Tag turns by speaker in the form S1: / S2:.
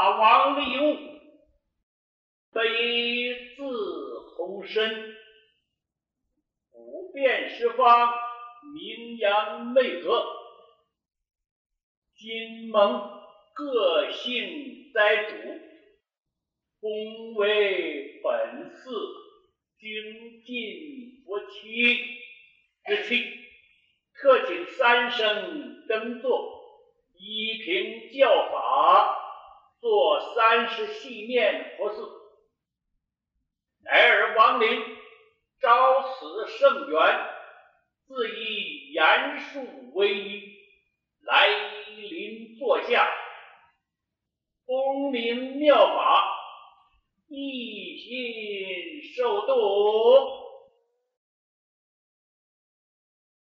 S1: 大王立物，得以自弘身，普遍十方，名扬内阁。今蒙各姓斋主，恭为本寺精进佛期之庆，特请三生登座，依凭教法，作30细面佛寺。乃尔亡灵昭此圣缘，自以言述为依，来临座下，恭临妙法，一心受度。